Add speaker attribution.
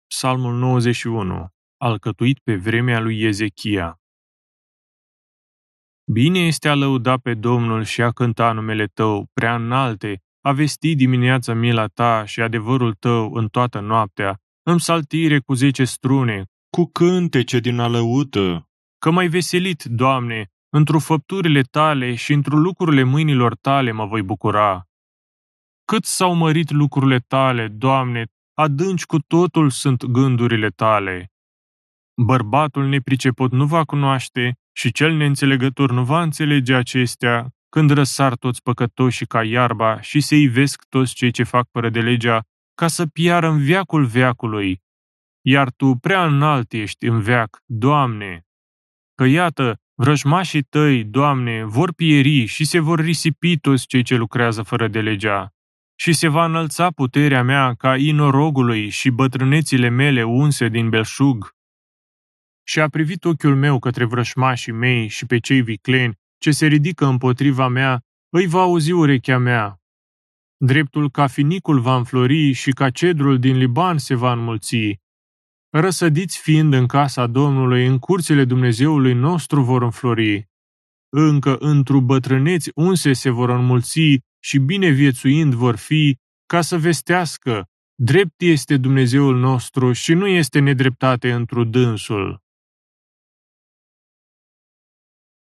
Speaker 1: Psalmul 91, alcătuit pe vremea lui Ezechia. Bine este a lăuda pe Domnul și a cânta numele Tău, prea înalte, a vesti dimineața mila Ta și adevărul Tău în toată noaptea, în psaltire cu 10 strune,
Speaker 2: cu cântece din alăută,
Speaker 1: că m-ai veselit, Doamne, într-o făpturile Tale și într-o lucrurile mâinilor Tale mă voi bucura. Cât s-au mărit lucrurile Tale, Doamne, adânci cu totul sunt gândurile Tale. Bărbatul nepriceput nu va cunoaște și cel neînțelegător nu va înțelege acestea, când răsar toți păcătoșii ca iarba și se ivesc toți cei ce fac fără de legea, ca să piară în veacul veacului. Iar Tu prea înalt ești în veac, Doamne. Că iată, vrăjmașii Tăi, Doamne, vor pieri și se vor risipi toți cei ce lucrează fără de legea. Și se va înălța puterea mea ca inorogului și bătrânețile mele unse din belșug. Și a privit ochiul meu către vrășmașii mei și pe cei vicleni ce se ridică împotriva mea, îi va auzi urechea mea. Dreptul ca finicul va înflori și ca cedrul din Liban se va înmulți. Răsădiți fiind în casa Domnului, în curțile Dumnezeului nostru vor înflori. Încă într-o bătrâneți unse se vor înmulți și bineviețuind vor fi, ca să vestească, drept este Dumnezeul nostru și nu este nedreptate într-o dânsul.